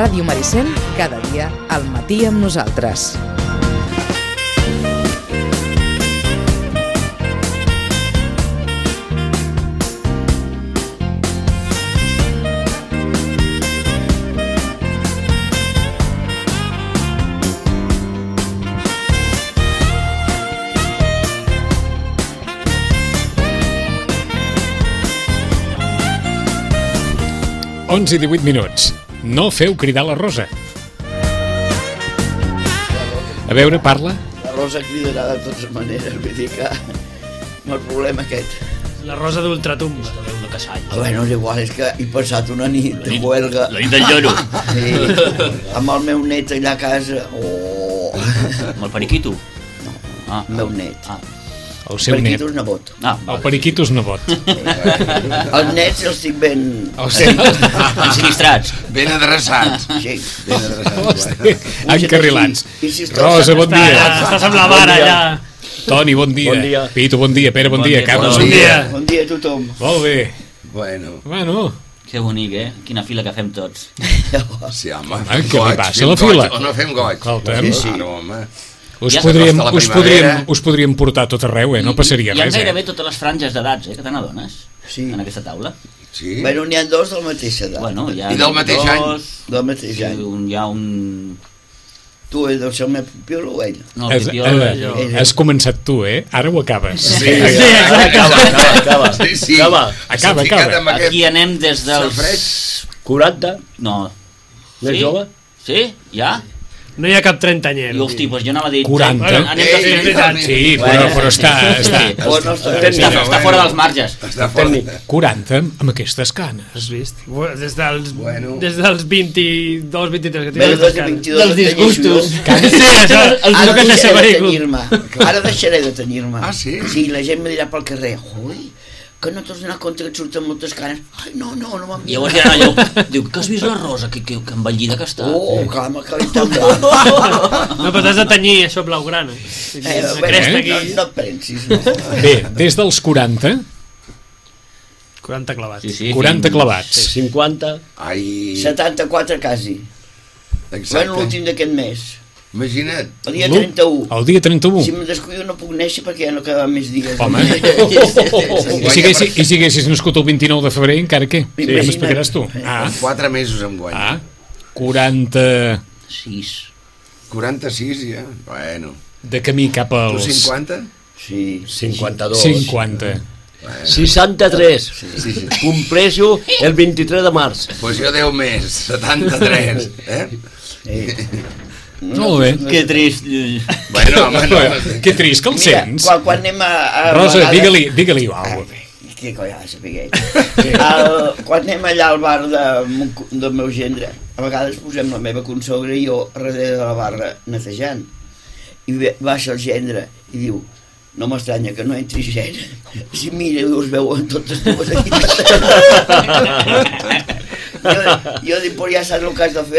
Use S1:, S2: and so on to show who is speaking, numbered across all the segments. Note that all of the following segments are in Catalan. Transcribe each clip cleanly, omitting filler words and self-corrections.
S1: Ràdio Maricel, cada dia al matí amb nosaltres.
S2: I 18 minuts. No feu cridar la Rosa. A veure, parla.
S3: La Rosa cridarà de totes maneres, vull dir que no el problema aquest.
S4: La Rosa d'Ultratumba.
S3: Bueno, és igual, és que he passat una nit de huelga.
S5: La nit del lloro.
S3: Sí, amb el meu net allà a casa. Oh.
S5: Amb el periquito?
S3: No,
S5: el
S3: meu net.
S2: El seu net.
S3: Periquitos nebot.
S2: El periquitos nebot.
S3: Els nets els tinc ben...
S5: Ensinistrats.
S6: Ben adreçats.
S3: Sí.
S6: Ben adreçats.
S2: Encarrilats.
S3: Si
S2: Rosa, bon dia.
S4: Estàs amb la mare allà.
S2: Toni, bon dia.
S7: Bon dia.
S2: Pito, bon dia. Pere, bon dia. Carles,
S4: Bon dia.
S3: Bon dia a tothom.
S2: Molt bé.
S6: Bueno.
S5: Que bonic, Quina fila que fem tots.
S6: Sí, home.
S2: Què li passa a la fila?
S6: O no fem goig.
S2: Escolta'm.
S3: Sí.
S6: Claro, home.
S2: Us podríem portar tot arreu, no passaria res.
S5: Hi ha gairebé totes les franges d'edats, que te n'adones,
S3: Sí.
S5: en aquesta taula.
S6: Sí.
S3: Bueno, n'hi ha dos de la mateixa edat.
S5: Bueno, hi ha
S6: I del mateix any.
S3: Del mateix any.
S5: Hi ha un...
S3: Tu deu ser el meu pipiolo o ell?
S5: No, el pipiolo...
S2: Has començat tu, Ara ho acabes.
S6: Sí,
S7: Acaba.
S6: Sí.
S2: Acaba.
S5: Aquí anem des dels...
S7: 40?
S5: No.
S7: Més jove?
S5: Sí? Ja?
S4: No hi ha cap 30-anyer.
S5: I hosti, doncs jo anava a dir...
S2: 40?
S5: Anem dels 30.
S2: Sí, però està...
S5: Està fora dels marges.
S6: Està fora.
S2: 40 amb aquestes canes.
S4: Has vist? Des dels
S6: Bueno.
S4: 22, 23 que
S3: Bé,
S4: tens.
S3: des de 22
S5: Dels disgustos.
S4: Sí, això
S3: Ara
S4: que
S3: deixaré
S4: s'ha
S3: de
S4: vehicut.
S3: tenir-me. Ara deixaré de tenir-me.
S6: Ah, sí?
S3: Sí, la gent me dirà pel carrer, ui, que no t'has donat compte que et surten moltes canes. Ai, no m'han vist.
S5: Llavors diran allò, diu, que has vist la Rosa, que envellida que està?
S3: Oh, clar, m'ha acabat tan blanc.
S4: No, però t'has de tenyir això blaugrana.
S3: Bé,
S4: Cresta aquí.
S3: no et pensis, no.
S2: Bé, des dels 40,
S4: 40 clavats.
S5: Sí,
S2: 40 clavats.
S7: 50?
S6: Ai,
S3: 74 quasi. Bueno,
S6: exacte.
S3: l'últim d'aquest mes.
S6: Imagina't.
S3: El dia 31.
S2: El dia 31.
S3: Si me'n descuido no puc néixer perquè ja no quedaven més dies.
S2: Home. I si haguessis nascut el 29 de febrer, encara què?
S3: Sí,
S2: Ja m'explicaràs tu.
S6: 4 mesos em guanya.
S2: 40
S5: 6.
S6: 46 ja. Bueno.
S2: de camí cap
S6: Tu
S2: als...
S6: 50?
S3: Sí.
S7: 52.
S2: 50.
S7: 63.
S6: Sí.
S7: Compleixo el 23 de març.
S6: Pues jo 10 més, 73.
S2: Molt bé.
S5: Que trist.
S6: Bueno, home, no.
S2: Que trist que el
S3: Mira,
S2: sents.
S3: quan anem a
S2: Rosa,
S3: vegades...
S2: digue-li alguna cosa.
S3: Que coi ha de saber quan anem allà al bar del meu gendre, a vegades posem la meva consogra i jo darrere de la barra netejant, i baixa el gendre i diu: no m'estranya que no entri gent, si mira i us veuen totes dues aquí. Jo dic, però ja saps el que has de fer,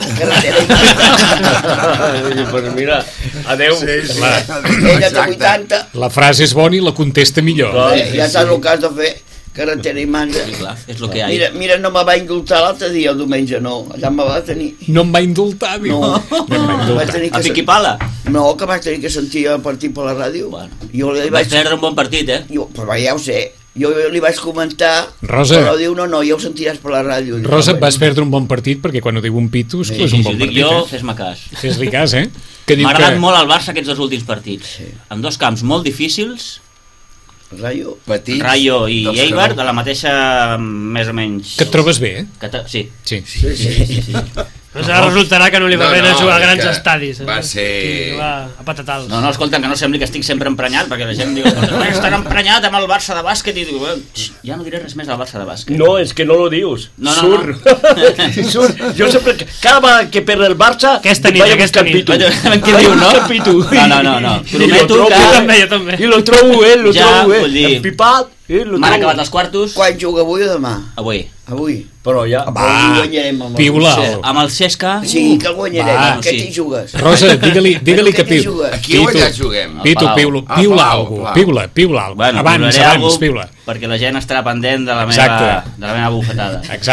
S7: Pues mira, adeu.
S6: Sí.
S3: ella té 80,
S2: La frase és bona i la contesta millor.
S3: ja saps el que has de fer, carretera i manga.
S5: Sí, clar, és el que hi ha.
S3: Mira, no me va indultar l'altre dia, el diumenge no, allà me va tenir.
S2: No em va indultar, diu.
S3: No,
S2: em va
S3: vaig
S2: indultar.
S3: tenir
S5: A
S3: que
S5: pic i pala?
S3: No, que vaig tenir que sentir el partit per la ràdio.
S5: Bueno,
S3: Jo li
S5: vaig
S3: vaig...
S5: perdre un bon partit,
S3: Però ja ho sé. Jo li vaig comentar,
S2: Rosa.
S3: però diu, no, ja ho sentiràs per la ràdio. Dic,
S2: Rosa,
S3: "Ah,
S2: vas perdre un bon partit perquè quan ho diu un pitus és un
S5: Si
S2: bon
S5: ho dic
S2: partit.
S5: jo, fes-me cas.
S2: Fes-li cas, Que diu
S5: M'ha
S2: que...
S5: agradat molt el Barça aquests dos últims partits. En dos camps molt difícils,
S3: Rayo.
S6: Petits.
S5: Rayo i
S6: dels que
S5: Eibar,
S6: no.
S5: de la mateixa, més o menys...
S2: Que et trobes bé,
S5: Sí.
S2: Sí.
S4: Doncs ara resultarà que no li va bé anar a jugar a grans estadis.
S6: va ser-
S4: Que va a patatals.
S5: No, escolta, que no sembli que estic sempre emprenyat, perquè la gent diu, estan emprenyat amb el Barça de bàsquet, i diu, ja no diré res més del Barça de bàsquet.
S7: No, és que no lo dius.
S5: No.
S7: Surt. Jo sempre, cada vegada que perd el Barça,
S4: Aquesta nit, aquesta nit.
S5: Què diu, no? No. Prometo que...
S4: Jo també.
S7: I lo trobo bé,
S5: Ja, vull dir-
S7: empipat.
S5: M'han acabat els quartos.
S3: Quan juga avui o demà?
S5: Avui.
S3: Avui.
S7: Però ja...
S3: Avui guanyarem amb el...
S2: Piulao.
S5: Amb el Cesca...
S3: Sí, que el guanyarem.
S2: Va.
S3: Què
S5: Sí.
S3: t'hi jugues?
S2: Rosa, digue-li
S3: Què
S2: que
S3: t'hi
S2: piu.
S3: jugues?
S6: Aquí o allà juguem?
S2: Pitu,
S5: Palau.
S2: piula algo. Piula algo. Abans, piula.
S5: Perquè la gent estarà pendent de la
S2: Exacte.
S5: meva bufetada.
S2: Exacte.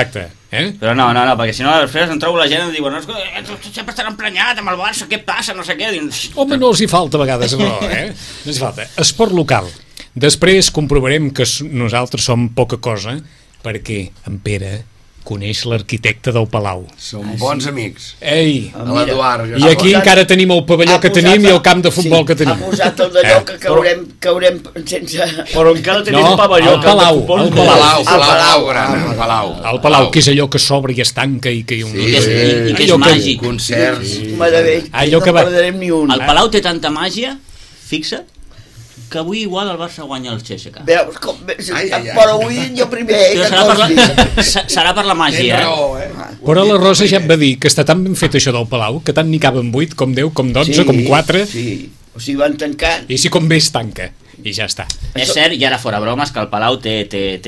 S5: Però no, perquè si no després em trobo la gent i diuen sempre estan emprenyat amb el Barça, què passa, no sé què.
S2: Home, no els hi falta a vegades, no, No els hi falta. Esport local. Després comprovarem que nosaltres som poca cosa, perquè en Pere coneix l'arquitecte del Palau.
S6: Som bons amics.
S2: Ei!
S6: L'Eduard.
S2: I aquí encara tenim el pavelló que tenim i el camp de futbol que tenim.
S3: Ha posat el d'allò que caurem sense...
S7: Però encara tenim un pavelló.
S2: El Palau.
S6: El Palau.
S2: El Palau, que és allò que s'obre i es tanca i que hi ha un...
S5: I que és màgic.
S6: Concerts.
S3: No perdrem ni un.
S5: El Palau té tanta màgia, fixa, que avui igual el Barça guanya el CSKA.
S3: Veus, però avui jo primer...
S5: Serà per la màgia,
S2: Però la Rosa ja em va dir que està tan ben fet això del Palau, que tant n'hi caben 8, com 10, com 12, com 4...
S3: Sí, o sigui, van tancant.
S2: I si com bé es tanca, i ja està.
S5: És cert, i ara fora bromes, que el Palau té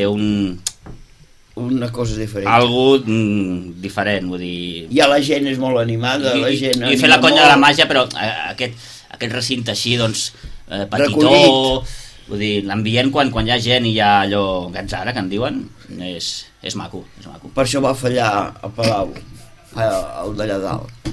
S3: una cosa diferent.
S5: Algú diferent, vull dir...
S3: Ja la gent és molt animada, la gent...
S5: I fer la conya de la màgia, però aquest recinte així, doncs... petitó, vull dir, l'ambient quan hi ha gent i hi ha allò gatzara que en diuen, és maco, és maco.
S3: Per això va fallar el Palau, el d'allà dalt.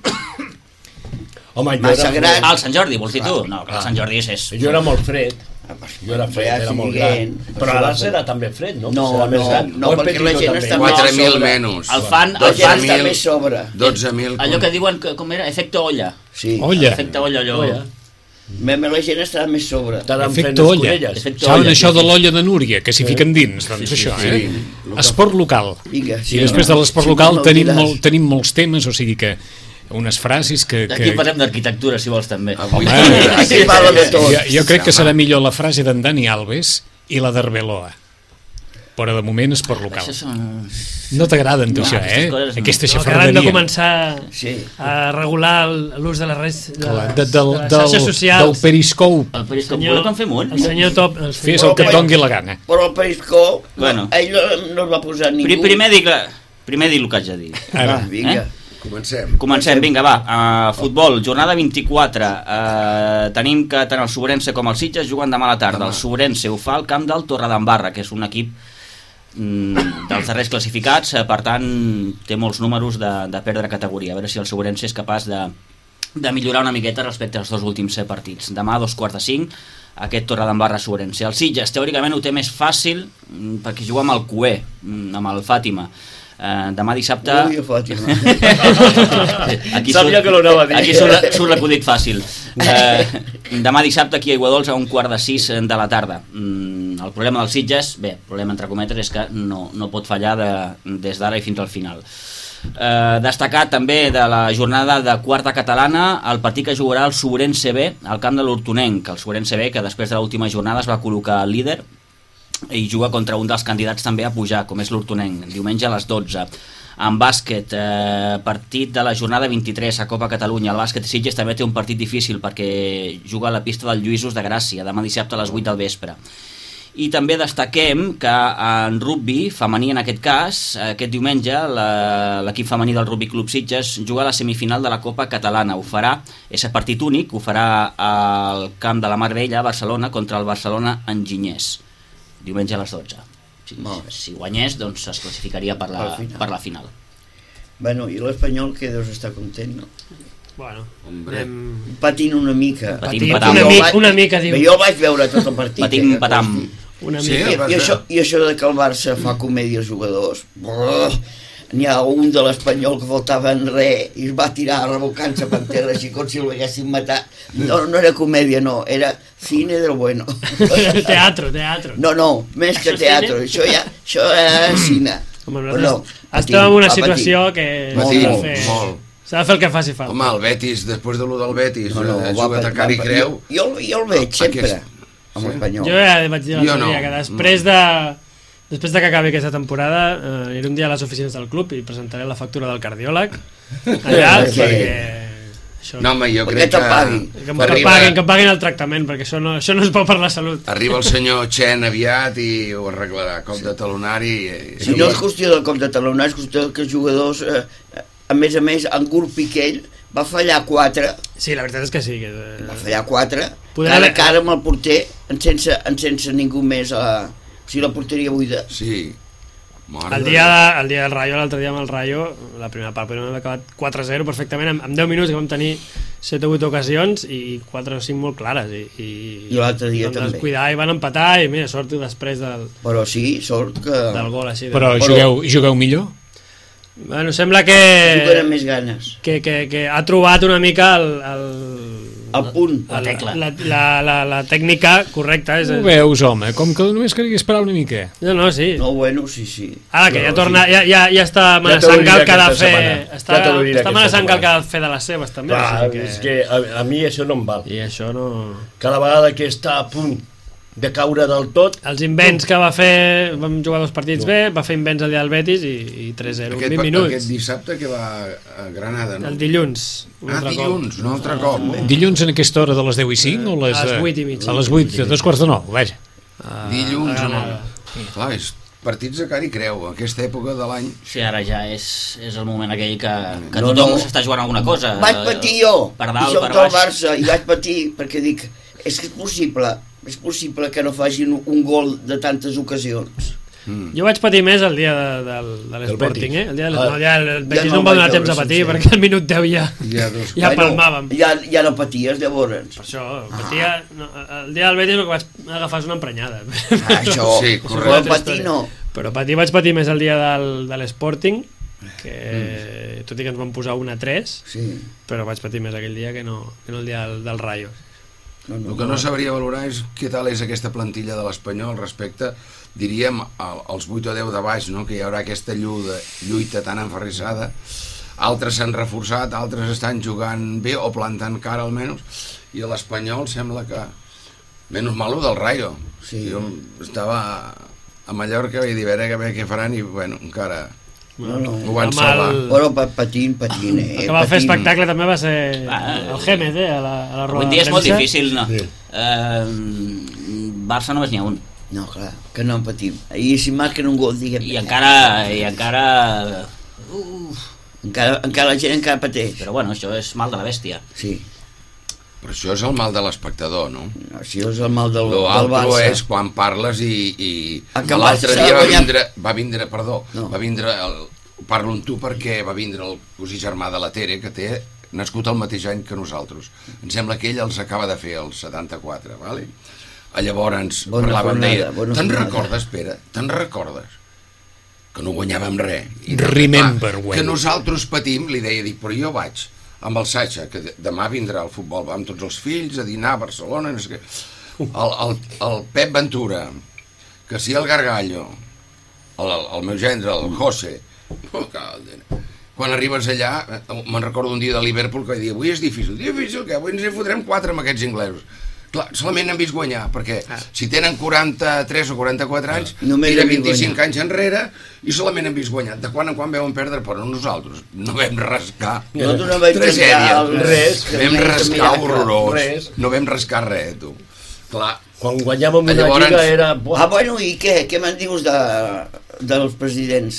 S7: Home,
S3: massa gran.
S5: El Sant Jordi, vols dir tu? No, el Sant Jordi és...
S7: Jo era molt fred. Jo era fred, era molt gran. Però ara serà també fred, no?
S3: No, perquè la gent està més
S6: 4.000 menys.
S5: El fan...
S3: La gent està més sobre.
S6: 12.000.
S5: Allò que diuen, com era? Efecte olla.
S3: Sí.
S2: Olla.
S5: Efecte olla, allò...
S3: La gent està més sobre.
S2: Efecte olla. Saben això de l'olla de Núria, que s'hi fiquen dins? Doncs això, Esport local. I després de l'esport local tenim molts temes, o sigui que unes frases que...
S5: Aquí parlem d'arquitectura, si vols, també.
S3: Aquí parla de tot.
S2: Jo crec que serà millor la frase d'en Dani Alves i la d'Arbeloa. Però de moment esport local. No t'agraden, tu, això, Aquesta xafarderia.
S4: Que han de començar a regular l'ús de les xarxes socials.
S2: Del Periscope.
S5: El Periscope, voleu que en fem un?
S4: El senyor Top.
S2: Fes el que et dongui la gana.
S3: Però el Periscope, ell no el va posar ningú.
S5: Primer dic el que haig de dir.
S3: Ara, vinga.
S6: Comencem,
S5: vinga, va. Futbol, jornada 24. Tenim que tant el Sobrense com el Sitges juguen demà a la tarda. El Sobrense ho fa al camp del Torredembarra, que és un equip dels darrers classificats, per tant té molts números de perdre categoria. A veure si el Sobrense és capaç de millorar una miqueta respecte als dos últims partits. Demà a 4:45 aquest Torredembarra Sobrense. El Sitges teòricament ho té més fàcil perquè juga amb el Cué, amb el Fàtima. Demà dissabte aquí surt l'acudit fàcil. Demà dissabte aquí a Aiguadols a 5:15 de la tarda. El problema dels Sitges, bé, problema entre cometes, és que no pot fallar des d'ara i fins al final. Destacar també de la jornada de quarta catalana el partit que jugarà el Sobrense B al camp de l'Hortonenc. El Sobrense B, que després de l'última jornada es va col·locar líder i juga contra un dels candidats també a pujar, com és l'Hortonenc, diumenge a les 12. En bàsquet, partit de la jornada 23 a Copa Catalunya. El bàsquet Sitges també té un partit difícil perquè juga a la pista del Lluïsos de Gràcia, demà dissabte a les 8 del vespre. I també destaquem que en rugby, femení en aquest cas, aquest diumenge l'equip femení del Rugby Club Sitges juga a la semifinal de la Copa Catalana. Ho farà, és a partit únic, ho farà al camp de la Mar Bella a Barcelona contra el Barcelona Enginyers, diumenge a les 12. Si guanyés, doncs es classificaria per la final.
S3: Bueno, i l'Espanyol que deus estar content, no?
S4: Bueno,
S3: patint una mica.
S4: Una mica, diu.
S3: Jo el vaig veure tot el partit.
S5: Patim, patam.
S3: I això de que el Barça fa comèdia als jugadors. N'hi ha un de l'Espanyol que faltava en res i es va tirar rebocant-se per terra així com si el haguessin matat. No era comèdia, no, era cine del bueno.
S4: Teatro.
S3: No, més que teatro. Això era cine.
S4: Estem en una situació que s'ha de fer el que faci falta.
S6: Home, el Betis, després de lo del Betis, ha jugat a cara i creu.
S3: Jo el veig sempre amb l'Espanyol.
S4: Jo ja vaig dir l'altre dia que després de que acabi aquesta temporada iré un dia a les oficines del club i presentaré la factura del cardiòleg allà perquè
S6: no, home, jo crec
S4: que paguin el tractament, perquè això no és bo per la salut.
S6: Arriba el senyor Chen aviat i ho arreglarà, cop de talonari.
S3: Si no és qüestió del cop de talonari, és qüestió que els jugadors a més, en Piquell va fallar 4.
S4: Sí, la veritat és que sí.
S3: Va fallar 4, cara amb el porter, sense ningú més, o sigui, la porteria buida.
S6: Sí.
S4: El dia del Rayo, l'altre dia amb el Rayo, la primera part podríem haver acabat 4-0 perfectament, amb 10 minuts que vam tenir 7 o 8 ocasions i 4 o 5 molt clares i
S3: l'altre dia també
S4: descuidar i van empatar i mira, sort després del gol així.
S2: Però jugueu millor?
S4: Bueno, sembla que
S3: juguen més ganes,
S4: que ha trobat una mica
S3: el punt,
S5: la tecla,
S4: la tècnica correcta.
S2: Ho veus, home, com que només calia esperar una mica.
S4: No, sí.
S3: No, bueno, sí.
S4: Ara que ja torna, ja està amenaçant que el que ha de fer, està amenaçant que el que ha de fer de les seves també.
S7: Clar, és que a mi això no em val.
S4: I això no...
S7: Cada vegada que està a punt de caure del tot...
S4: Els invents que va fer, vam jugar 2 partits bé, va fer invents el dia del Betis i 3-0, 20 minuts.
S6: Aquest dissabte que va a Granada, no?
S4: El dilluns.
S6: Un altre cop.
S2: Dilluns en aquesta hora de les 10 i 5 o les...
S4: A les 8 i mitja.
S2: A les 8, a 2:45, vaja.
S6: Dilluns, clar, és partits de cara i creu, aquesta època de l'any.
S5: Sí, ara ja és el moment aquell que tothom s'està jugant alguna cosa.
S3: Vaig patir jo,
S5: per dalt, per
S3: baix.
S5: baix.
S3: Barça, i vaig patir perquè dic, és possible que no facin un gol de tantes ocasions.
S4: Jo vaig patir més el dia de l'Sporting, el dia del Betis no em va donar temps a patir perquè al minut 10 ja palmàvem.
S3: Ja no paties, llavors.
S4: Per això, patia... El dia del Betis el que vaig agafar és una emprenyada.
S3: Això,
S6: sí, correcte.
S3: Patir no.
S4: Però vaig patir més el dia de l'Sporting, que tot i que ens van posar 1-3, però vaig patir més aquell dia que no el dia del Rayo.
S6: El que no sabria valorar és què tal és aquesta plantilla de l'Espanyol respecte, diríem, als 8 o 10 de baix, no? Que hi haurà aquesta lluita tan enferrissada. Altres s'han reforçat, altres estan jugant bé o plantant cara almenys, i a l'Espanyol sembla que menys malo del Rayo. Jo estava a Mallorca i dir, a veure què faran, i bueno, encara ho van salvar.
S3: Però patint,
S4: el que va fer espectacle també va ser el Gémez, a la roda de premsa.
S5: Avui dia és molt difícil, no? Barça només n'hi ha un.
S3: No, clar, que no en patim. I si marquen un gol, diguem...
S5: I encara
S3: la gent encara pateix.
S5: Però bueno, això és mal de la bèstia.
S3: Sí.
S6: Però això és el mal de l'espectador, no?
S3: Això és el mal del
S6: Barça. L'altre és quan parles i l'altre dia va vindre, parlo amb tu perquè va vindre el cosí germà de la Tere, que té nascut el mateix any que nosaltres. Em sembla que ell els acaba de fer, el 74, vale? Llavors parlàvem, deia, te'n recordes, Pere? Te'n recordes? Que no guanyàvem res.
S2: Remember when.
S6: Que nosaltres patim, li deia, dic, però jo vaig amb el Sacha, que demà vindrà al futbol, va amb tots els fills a dinar a Barcelona, no sé què. El Pep Ventura, que si el Gargallo, el meu gendre, el José, quan arribes allà, me'n recordo un dia de Liverpool que vaig dir, avui és difícil, que avui ens en fotrem 4 amb aquests inglesos. Clar, solament han vist guanyar, perquè si tenen 43 o 44 anys, tira 25 anys enrere i solament han vist guanyar. De quan en quan veuen perdre, però nosaltres no vam rascar tragèdia, vam rascar horrorós, no vam rascar res, tu. Clar,
S7: quan guanyàvem una lliga era...
S3: Bueno, i què? Què me'n dius dels presidents?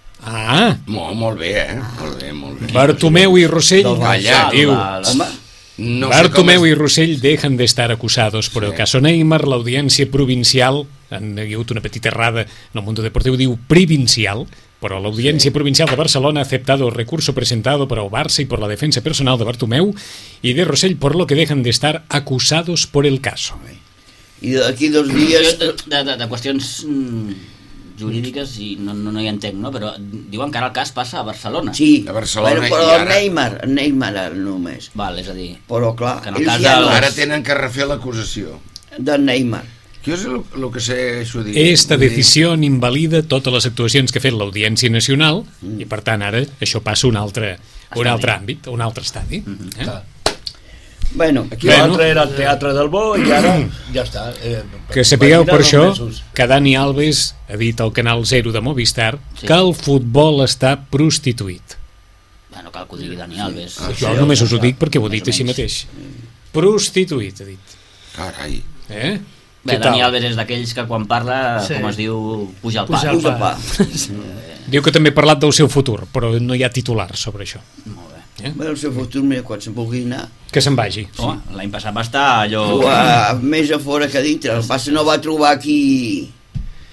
S6: Molt bé, molt bé.
S2: Bartomeu i Rossell,
S6: diu...
S2: Bartomeu y Rossell dejan de estar acusados por el caso Neymar. La audiencia provincial, han hagut una petita errada en el mundo deportivo, diu provincial, pero la audiencia provincial de Barcelona ha aceptado el recurso presentado por el Barça y por la defensa personal de Bartomeu y de Rossell, por lo que dejan de estar acusados por el caso.
S3: I d'aquí 2 dies...
S5: De qüestions jurídiques i no hi entenc, no? Però diuen que ara el cas passa a Barcelona.
S3: Sí,
S6: a Barcelona,
S3: però el Neymar només.
S5: Val, és a dir...
S3: Però clar,
S6: ara tenen que refer l'acusació.
S3: Del Neymar.
S6: Què és el que sé això dir?
S2: Esta decisió invalida totes les actuacions que ha fet l'Audiència Nacional i per tant ara això passa a un altre àmbit, a un altre estadi.
S3: Bueno,
S7: aquí l'altre era el Teatre del Bo i ara ja està.
S2: Que sapigueu per això que Dani Alves ha dit al Canal 0 de Movistar que el futbol està prostituït.
S5: Bueno, cal que ho digui Dani Alves.
S2: Jo només us ho dic perquè ho he dit així mateix. Prostituït, ha dit.
S6: Carai.
S5: Bé, Dani Alves és d'aquells que quan parla, com es diu, puja el pa.
S2: Diu que també ha parlat del seu futur, però no hi ha titulars sobre això.
S5: Molt bé.
S3: El seu futur, quan se'n pugui anar...
S2: Que se'n vagi.
S5: L'any passat va estar allò...
S3: Més a fora que a dintre. El Barça no va trobar qui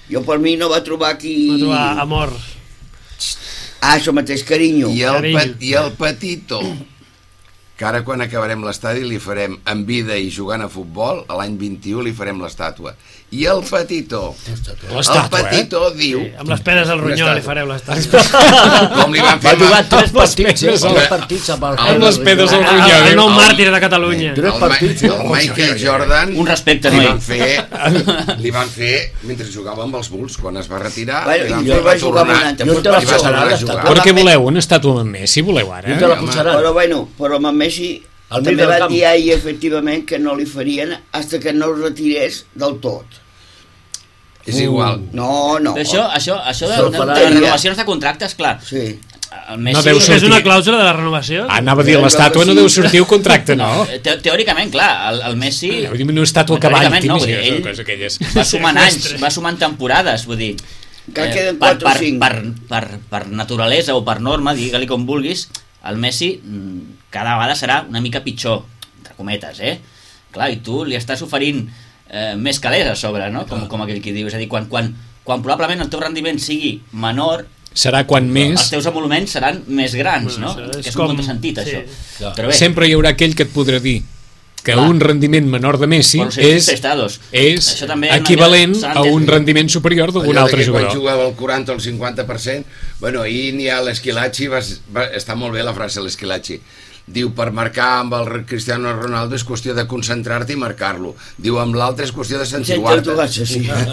S3: Jo per mi no va trobar aquí...
S4: Va trobar amor.
S3: Això mateix, carinyo.
S6: I el Petito, que ara quan acabarem l'estadi li farem en vida i jugant a futbol, a l'any 21 li farem l'estàtua. I el Petito diu...
S4: Sí, amb les penes al ronyó li fareu l'estàtua.
S6: Com li van fer...
S7: Va jugar 3 partits
S2: amb les penes al ronyó.
S4: El nou màrtir de Catalunya.
S6: El Michael Jordan
S5: un respecte,
S6: li van fer mentre jugava amb els Bulls, quan es va retirar.
S3: Bueno, i va jugar amb un altre.
S2: Però què voleu? Una estàtua amb Messi voleu ara?
S3: Però bueno, però amb Messi també va dir ahir efectivament que no li farien hasta que no es retirés del tot.
S6: És igual.
S3: No.
S5: Això de renovacions de contractes, clar.
S3: Sí.
S2: No deu sortir.
S4: És una clàusula de la renovació?
S2: Anava a dir, l'estàtua no deu sortir el contracte, no?
S5: Teòricament, clar, el Messi...
S2: Una estàtua a cavall,
S5: ell va sumant anys, va sumant temporades, vull dir...
S3: Queden 4 o 5.
S5: Per naturalesa o per norma, digue-li com vulguis, el Messi cada vegada serà una mica pitjor, entre cometes, Clar, i tu li estàs oferint més calés a sobre, no? Com aquell que diu. És a dir, quan probablement el teu rendiment sigui menor,
S2: serà quan més...
S5: els teus emoluments seran més grans, no? Que és un contrasentit, això. Però bé,
S2: sempre hi haurà aquell que et podrà dir que un rendiment menor de Messi és equivalent a un rendiment superior d'algun altre jugador.
S6: Quan jugava el 40 o el 50%, bueno, ahir n'hi ha l'Esquilachi, està molt bé la frase l'Esquilachi, diu, per marcar amb el Cristiano Ronaldo és qüestió de concentrar-te i marcar-lo. Diu, amb l'altre és qüestió de sentir-te.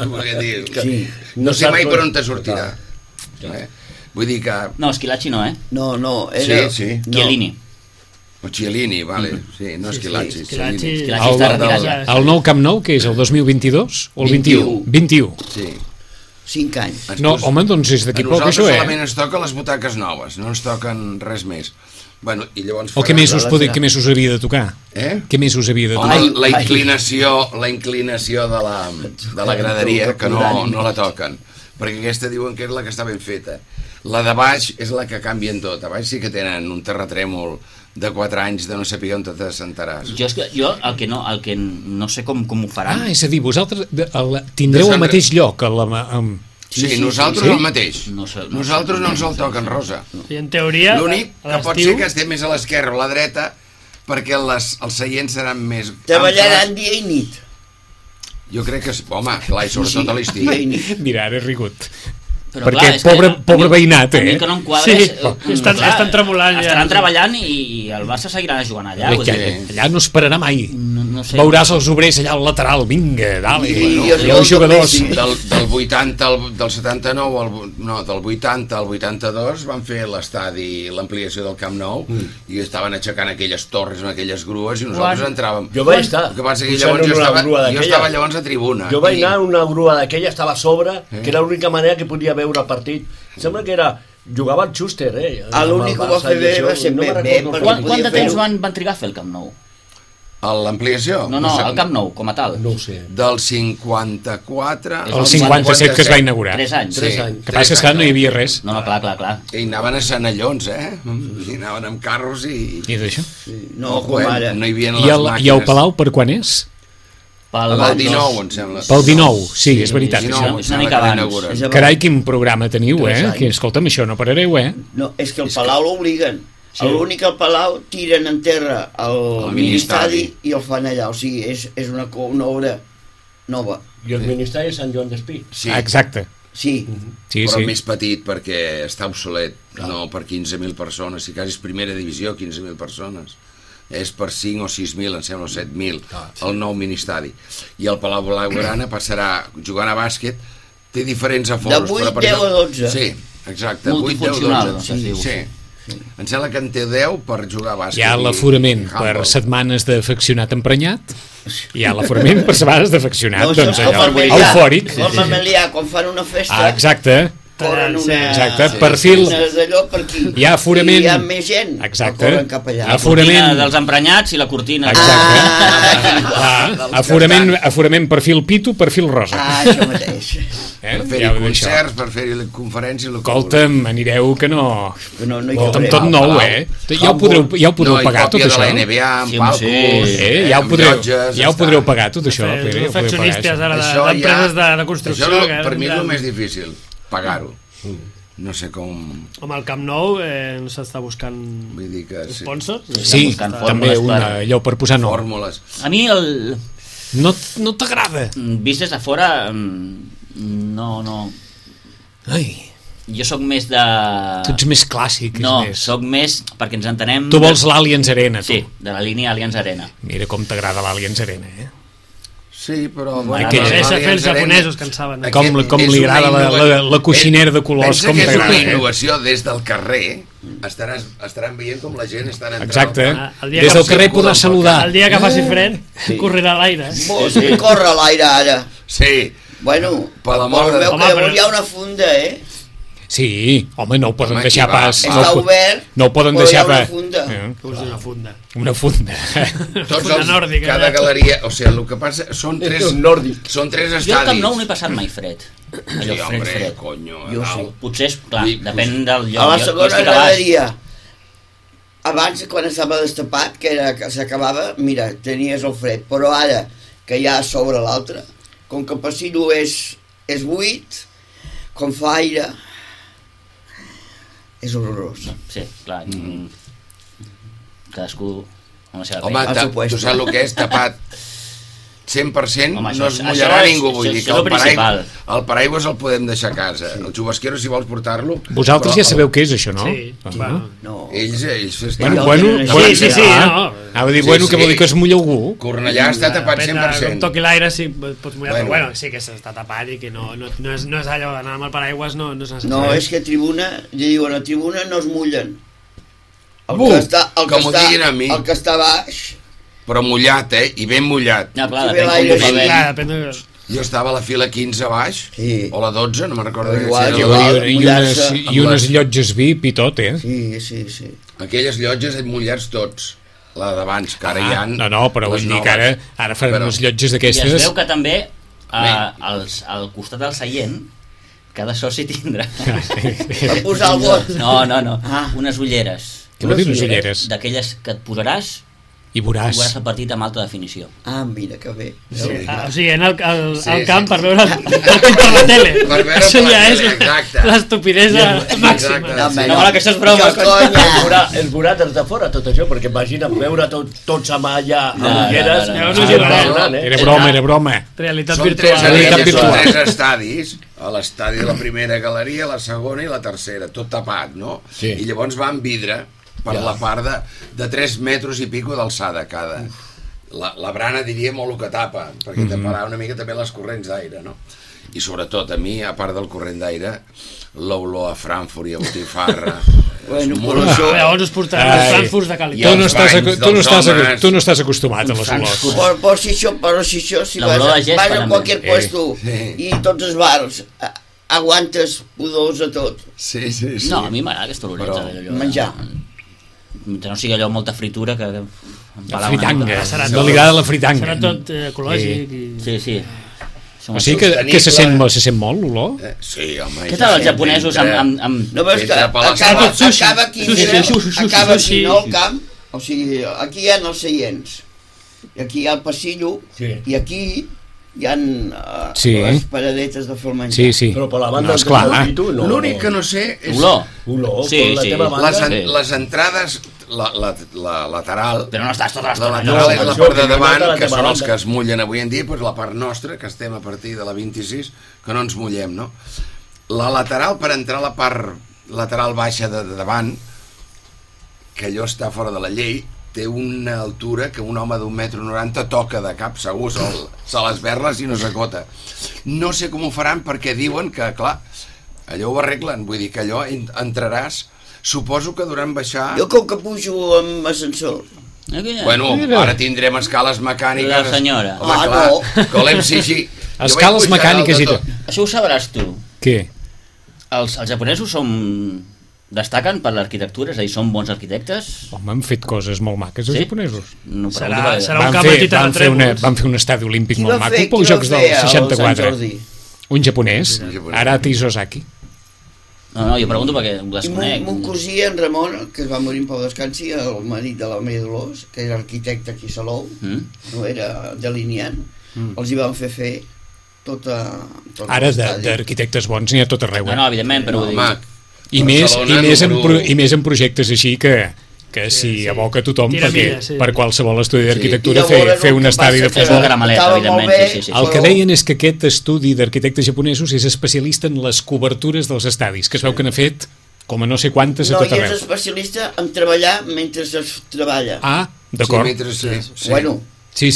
S6: No sé mai per on te sortirà. Vull dir que...
S5: No, Esquilachi no,
S3: No,
S6: sí.
S5: Chiellini.
S6: O Chiellini, vale. Sí, no Esquilachi.
S2: El nou Camp Nou, que és el 2022 o el 21? 21.
S6: Sí.
S3: 5 anys.
S2: No, home, doncs és d'aquí poc això,
S6: A nosaltres solament ens toquen les butaques noves, no ens toquen res més. Bueno, i llavors
S2: o què més us havia de tocar? Què més us havia de tocar?
S6: La inclinació de la graderia, que no la toquen, perquè aquesta diuen que és la que està ben feta. La de baix és la que canvien tot. A baix sí que tenen un terratrèmol de 4 anys de no saber on t'assentaràs.
S5: Jo el que no sé com ho faran.
S2: És a dir, vosaltres tindreu el mateix lloc
S6: Sí, nosaltres el mateix. Nosaltres no ens el toquen rosa.
S4: I en teoria,
S6: l'únic que pot ser que estem més a l'esquerra o a la dreta, perquè els seients seran més...
S3: Treballaran dia i nit.
S6: Jo crec que... Home, clar, i sobretot a l'estiu.
S2: Mira, ara he rigut.
S5: Però
S2: perquè pobre veïnat,
S5: a mi que no em quadres,
S4: estan tremolant ja.
S5: Estaran treballant i el Barça seguirà jugant allà.
S2: Allà no es pararà mai.
S5: No sé.
S2: Veuràs els obrers allà al lateral, vinga, dale.
S3: I
S2: els jugadors
S6: del 80 del 79 del 80 al 82 van fer l'estadi, l'ampliació del Camp Nou, i estaven aixecant aquelles torres amb aquelles grues i nosaltres entràvem.
S7: Jo vaig estar.
S6: El que passa que llavors jo estava llavors a tribuna.
S7: Jo vaig anar a una grua d'aquella, estava a sobre, que era l'única manera que podia veure el partit. Sembla que jugava el Schuster,
S3: l'únic que va fer bé va ser bé.
S5: Quant de temps van trigar a fer el Camp Nou?
S6: L'ampliació?
S5: No, el Camp Nou, com a tal.
S7: No ho sé.
S6: Del 54...
S2: El 57 que es va inaugurar.
S5: 3 anys.
S2: Que passa que no hi havia res.
S5: No, clar.
S6: I anaven a Sanellons, I anaven amb carros i...
S2: I d'això?
S3: No, com ara.
S6: No hi havia les màquines.
S2: I el Palau per quan és?
S6: Pel 19, em sembla.
S2: Pel 19, sí, és veritat.
S5: És una mica abans.
S2: Carai, quin programa teniu, Que, escolta'm, això no parareu,
S3: No, és que el Palau l'obliguen. L'únic al Palau tiren en terra el ministeri i el fan allà. O sigui, és una obra nova.
S7: I el ministeri és Sant Joan d'Espí.
S6: Sí.
S2: Exacte.
S3: Sí.
S6: Però més petit perquè està obsolet. No per 15.000 persones. Si quasi és primera divisió, 15.000 persones. És per 5 o 6.000, em sembla, o 7.000, el nou ministeri. I el Palau Blaugrana passarà jugant a bàsquet, té diferents aforos.
S3: De 8, 10 o 12.
S6: Sí, exacte, 8, 10 o 12. Sí. Em sembla que en té 10 per jugar a bàsquet.
S2: Hi ha l'aforament per setmanes d'afeccionat emprenyat, hi ha l'aforament per setmanes d'afeccionat, doncs allò, eufòric.
S3: Normalment quan fan una festa...
S2: Exacte.
S3: Exacte,
S2: perfil. Hi ha aforament.
S3: Hi ha més gent.
S2: Exacte.
S5: La cortina dels emprenyats i la cortina.
S2: Exacte. Aforament perfil Pitu, perfil Rosa.
S3: Això mateix.
S6: Per fer-hi concerts, per fer-hi conferències...
S2: Escolta'm, anireu que no...
S3: No hi
S2: Escolta'm, tot nou, Ja ho podreu pagar, tot això?
S6: No, i còpia de la NBA, amb palcos...
S2: Ja ho podreu pagar, tot això.
S4: Els accionistes ara d'empreses de construcció...
S6: Això per mi és el més difícil, pagar-ho. No sé com...
S4: Amb el Camp Nou no s'està buscant sponsors?
S2: Sí, també allò per posar nom.
S6: Fórmules.
S5: A mi
S2: no t'agrada?
S5: Vist des de fora, no.
S2: Ai...
S5: Jo sóc més de...
S2: Tu ets més clàssic.
S5: No, sóc més, perquè ens entenem...
S2: Tu vols l'Allianz Arena, tu.
S5: Sí, de la línia Allianz Arena.
S2: Mira com t'agrada l'Allianz Arena,
S6: Sí, però...
S4: Deixa fer els japonesos que en saben.
S2: Com li agrada la coixinera de colors, com t'agrada.
S6: Pensa que és una innovació des del carrer. Estaran veient com la gent està entrant.
S2: Exacte, des del carrer podrà saludar.
S4: El dia que faci fred, correrà a l'aire.
S3: Corre a l'aire ara.
S6: Sí.
S3: Bueno,
S6: per l'amor de...
S3: Home, però hi ha una funda,
S2: Sí, home, no ho poden deixar pas...
S3: Està obert,
S2: no ho poden deixar pas...
S4: Una funda.
S2: Una funda.
S6: Cada galeria... O sigui, el que passa... Són tres estadis.
S5: Jo al Camp Nou no he passat mai fred.
S6: Sí, home, conyo.
S5: Potser, clar, depèn del lloc.
S3: A la segona galeria, abans, quan estava destapat, que s'acabava, mira, tenies el fred. Però ara, que hi ha sobre l'altre, com que el passillo és buit, com fa aire... És horrorós.
S5: Sí, clar. Cadascú amb la seva
S6: feina. Home, tu saps el que és tapat 100%, no es mullarà ningú, vull dir que el paraigües el podem deixar a casa. El xubasquero, si vols portar-lo...
S2: Vosaltres ja sabeu què és això, no?
S4: Sí.
S6: Ells
S4: Sí,
S2: ha de dir, bueno, que vol dir que es mulla algú.
S6: Cornellà està tapat 100%.
S4: Com toqui l'aire, sí, pots mullar, però bueno, sí que està tapat i que no és allò d'anar amb el paraigües, no és necessari.
S3: No, és que a tribuna, ja diuen, a tribuna no es mullen. El que està baix...
S6: Però mullat, I ben mullat.
S5: Ja, clar, depèn com
S6: jo estava a la fila 15 baix, o la 12, no me'n recordo.
S2: I unes llotges VIP i tot,
S3: Sí.
S6: Aquelles llotges mullats tots. La d'abans, que ara hi ha...
S2: No, però vull dir que ara faran unes llotges d'aquestes...
S5: I es veu que també al costat del seient cada soci tindrà...
S3: Per posar el vot?
S5: No. Unes ulleres.
S2: Què vol dir unes ulleres?
S5: D'aquelles que et posaràs
S2: i veuràs
S5: el partit amb alta definició.
S3: Mira que bé.
S4: O sigui, en el camp per veure el partit per la tele. Això ja és l'estupidesa màxima.
S5: No, aquestes bromes.
S7: Es veurà des de fora tot això, perquè imagina veure tots amb allà amb ulleres.
S2: Era broma.
S4: Realitat virtual.
S6: Són tres estadis, a l'estadi de la primera galeria, la segona i la tercera, tot tapat, no? I llavors va amb vidre per la part de 3 metres i pico d'alçada cada. La brana diria molt el que tapa, perquè taparà una mica també les corrents d'aire, no? I sobretot a mi, a part del corrent d'aire, l'olor a Frankfurt i a botifarra.
S4: Llavors us portaran els Frankfurts de qualitat.
S2: Tu no estàs acostumat a les olors.
S3: Però si vas a qualsevol puesto i tots els bars aguantes pudors a tot.
S6: Sí.
S5: No, a mi m'agrada aquesta oloreta.
S3: Menjar.
S5: No sigui allò molta fritura que...
S2: La fritanga, no li agrada la fritanga.
S4: Serà tot ecològic.
S5: Sí.
S2: O sigui que se sent molt l'olor?
S6: Sí, home.
S5: Què tal els japonesos amb...
S3: No, però és que acaba aquí, no al camp. O sigui, aquí hi ha els seients, i aquí hi ha el passillo, i aquí hi ha les paradetes de fer el menjar.
S2: Sí.
S7: Però per la banda
S6: l'únic que no sé és...
S7: Olor.
S6: Les entrades, la lateral...
S5: Però no estàs tota l'estona.
S6: La lateral és la part de davant, que són els que es mullen avui en dia, doncs la part nostra, que estem a partir de la 26, que no ens mullem, no? La lateral, per entrar a la part lateral baixa de davant, que allò està fora de la llei, té una altura que un home d'1,90 m toca de cap, segur, se les verles i no s'acota. No sé com ho faran perquè diuen que, clar, allò ho arreglen, vull dir que allò entraràs, suposo que durant baixar...
S3: Jo com que pujo amb ascensor.
S6: Bueno, ara tindrem escales mecàniques...
S5: La senyora.
S6: Home, clar, que l'MCG...
S2: Escales mecàniques i tot.
S5: Això ho sabràs tu.
S2: Què?
S5: Els japonesos són destaquen per l'arquitectura? És a dir, són bons arquitectes?
S2: Home, han fet coses molt maques els japonesos.
S5: No,
S4: Serà un camp petit de retrèmols.
S2: Van fer un estadi olímpic molt maco pels Jocs del 64. Un japonès, Arata Isozaki.
S5: No, jo pregunto perquè ho
S3: I
S5: desconec.
S3: mon cosí, en Ramon, que es va morir en pau descansi, el marit de la Maria Dolors, que era arquitecte aquí a Salou, no era delineant, els hi van fer tot
S2: Ara d'arquitectes bons n'hi ha tot arreu.
S5: No, evidentment, però ho dic.
S2: I més en projectes així que s'hi aboca tothom, perquè per qualsevol estudi d'arquitectura fer un estadi de futbol. El que deien és que aquest estudi d'arquitectes japonesos és especialista en les cobertures dels estadis, que es veu que n'ha fet com a no sé quantes a tot arreu.
S3: No, i és especialista en treballar mentre es treballa.
S2: Ah, d'acord.
S3: Bueno,
S2: sí.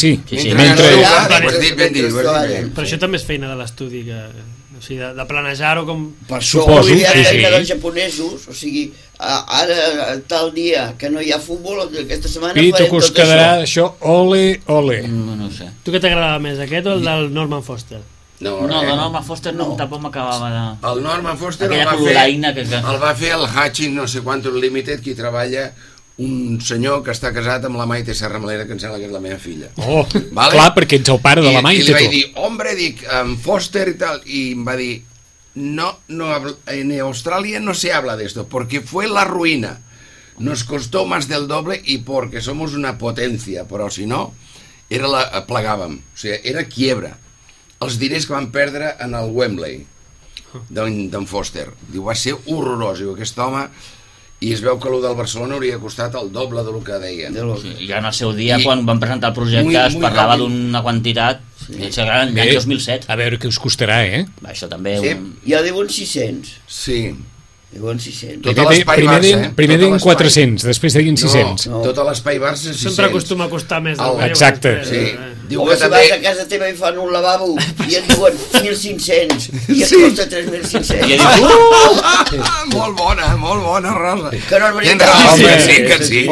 S4: Però això també és feina de l'estudi, o sigui, de planejar-ho com...
S3: Per això hi ha feina dels japonesos, o sigui, ara tal dia que no hi ha futbol, aquesta setmana
S2: Pito,
S3: farem
S2: que us
S3: tot
S2: quedarà això, ole.
S5: No ho sé.
S4: Tu què t'agradava més, aquest o el del Norman Foster?
S5: No, el de Norman Foster tampoc m'acabava de...
S6: El Norman Foster el va fer el Hachi no sé quantos Limited, qui treballa un senyor que està casat amb la Maite Serramalera, que em sembla que és la meva filla.
S2: Oh, vale? Clar, perquè ets el pare de la Maite,
S6: tu. I li vaig dir, hombre, en Foster i tal, i em va dir, no, en Australia no se habla de esto, porque fue la ruïna. Nos costó más del doble y porque somos una potencia, però si no, plegàvem, o sigui, era quiebra. Els diners que van perdre en el Wembley d'en Foster. Diu, va ser horrorós, diu, aquest home... I es veu que el del Barcelona hauria costat el doble del que deia.
S5: I en el seu dia, quan van presentar el projecte, es parlava d'una quantitat, l'any 2007.
S2: A veure què us costarà, eh?
S5: Això també...
S3: Ja diuen 600.
S6: Sí.
S3: Diuen 600.
S6: Tot l'espai Barça,
S2: primer deien 400, després deien 600.
S6: No, tot l'espai Barça 600.
S4: Sempre acostuma a costar més.
S2: Exacte.
S6: Sí.
S3: Diu que si vas a casa teva i fan un lavabo i et diuen 1.500 i et costa 3.500.
S5: I dius,
S6: molt bona, Rosa.
S3: Que no és veritat.
S6: Sí.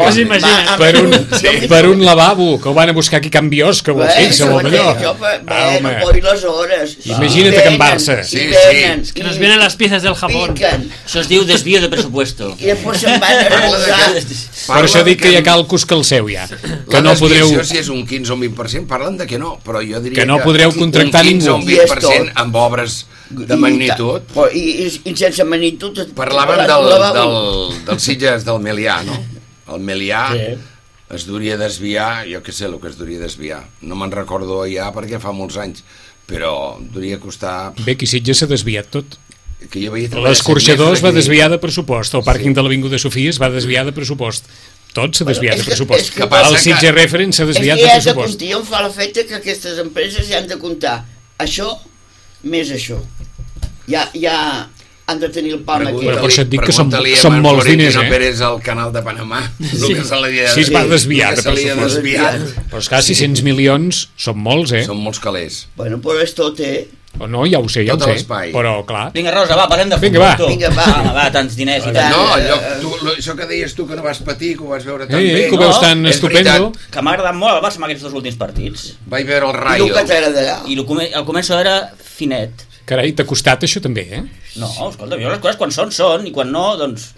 S2: Per un lavabo, que ho van a buscar aquí a Can Biosca, o així, segur millor.
S3: No pois les hores.
S2: Imagina't que en Barça.
S4: Que nos vienen las piezas del Japón.
S5: Això es diu desvío de presupuesto.
S3: I després se'n van a reposar.
S2: Per això dic que hi ha càlculs que el seu ja.
S6: Que no podreu... Si és un 15 o un 20%, parlen de que no, però jo diria
S2: que no podreu contractar ningú.
S6: Un 15 o un 20% amb obres de magnitud.
S3: I sense magnitud...
S6: Parlàvem del Sitges del Melià, no? El Melià es duria desviar, jo què sé el que es duria desviar. No me'n recordo ja perquè fa molts anys, però duria costar...
S2: Bé, aquí Sitges s'ha desviat tot.
S6: L'escorxador
S2: es va desviar de pressupost, el pàrquing de l'Avinguda Sofia es va desviar de pressupost, tot s'ha desviat de pressupost, el Sitges Reference s'ha desviat de pressupost.
S3: I em fa l'efecte que aquestes empreses ja han de comptar això més això, ja han de tenir el pam aquí.
S2: Però per això et dic que són molts diners,
S6: Pérez al canal de Panamà,
S2: sí es va desviar de pressupost, però esclar, 600 milions són molts,
S6: són molts calés.
S3: Bueno, però és tot,
S2: o no, ja ho sé, però clar.
S5: Vinga, Rosa, va, parlem de futbol.
S3: Vinga,
S5: va, tants diners i tant.
S6: No, això que deies tu que no vas patir, que ho vas veure tan bé.
S2: Que ho veus tan estupendo.
S5: Que m'ha agradat molt el Barça amb aquests dos últims partits.
S6: Vaig veure el Rayo.
S3: I el que t'agradarà.
S5: I el començo era finet.
S2: Carai, t'ha costat això també,
S5: No, escolta, jo les coses quan són, i quan no, doncs...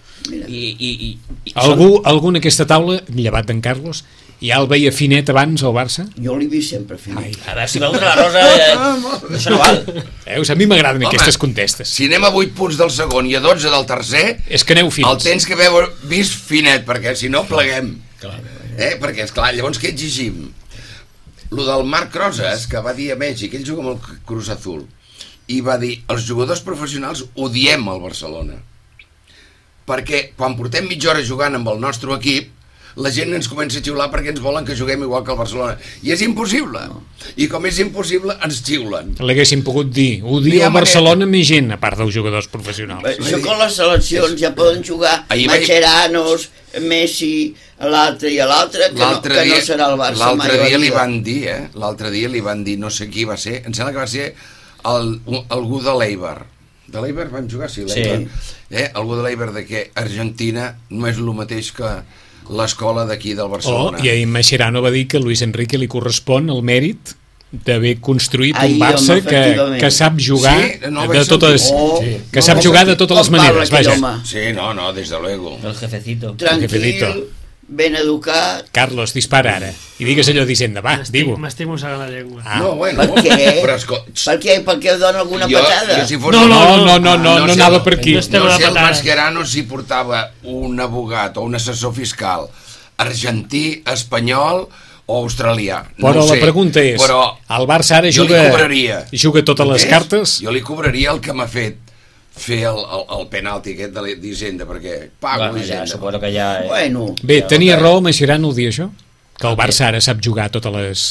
S2: Algú en aquesta taula, llevat d'en Carlos, ja el veia finet abans al Barça?
S3: Jo l'he vist sempre finet.
S5: A veure, si veus la Rosa, això no val.
S2: A mi m'agraden aquestes contestes.
S6: Si anem a 8 punts del segon i a 12 del tercer,
S2: és que aneu fins.
S6: El tens que haver vist finet, perquè si no pleguem. Perquè, esclar, llavors què exigim? Lo del Marc Rosas, que va dir a Mèxic, ell juga amb el Cruz Azul, i va dir, els jugadors professionals odiem el Barcelona. Perquè quan portem mitja hora jugant amb el nostre equip, la gent ens comença a xiular perquè ens volen que juguem igual que el Barcelona. I és impossible. I com és impossible, ens xiulen.
S2: L'haguéssim pogut dir. Odia el Barcelona més gent, a part dels jugadors professionals.
S3: Això con les seleccions ja poden jugar Mascherano's, Messi, l'altre i l'altre, que no serà el Barça mai.
S6: L'altre dia li van dir, no sé qui va ser, em sembla que va ser algú de l'Eibar. De l'Eibar van jugar, sí, l'Eibar. Algú de l'Eibar de que Argentina no és el mateix que l'escola d'aquí del Barcelona.
S2: I ahir Mascherano va dir que a Luis Enrique li correspon el mèrit d'haver construït un Barça que sap jugar de totes, que sap jugar de totes les maneres, vaja.
S6: Sí, no, desde luego.
S5: El jefecito.
S3: Tranquil, ben educat.
S2: Carlos, dispara ara. I digues allò d'Hisenda, va, digue-ho.
S4: M'estic mossegant la llengua.
S6: No, bueno.
S3: Per què? Per què dona alguna patada?
S2: No anava per aquí.
S6: No sé el Mascherano si portava un abogat o un assessor fiscal argentí, espanyol o australià.
S2: Però la pregunta és, el Barça ara juga totes les cartes?
S6: Jo li cobraria el que m'ha fet fer el penalti aquest d'Hisenda, perquè pago Hisenda.
S5: Suposo que ja...
S2: Bé, tenia raó Mascherano dir això? Que el Barça ara sap jugar totes les...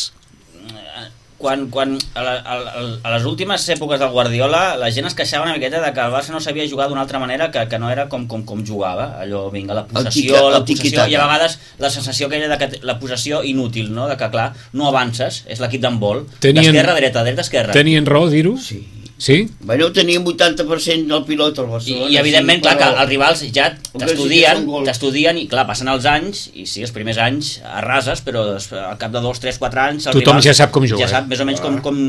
S5: Quan a les últimes èpoques del Guardiola la gent es queixava una miqueta de que el Barça no sabia jugar d'una altra manera, que no era com jugava, allò, vinga, la possessió, i a vegades la sensació que era de que la possessió inútil, no? De que, clar, no avances, és l'equip d'handbol, d'esquerra a dreta, dreta a esquerra.
S2: Tenien raó dir-ho? Sí?
S3: Bueno, teníem 80% del pilot al Barcelona.
S5: I evidentment, clar, que els rivals ja t'estudien i, clar, passen els anys, i sí, els primers anys arrases, però al cap de 2, 3, 4 anys
S2: tothom ja sap com jugar.
S5: Ja sap més o menys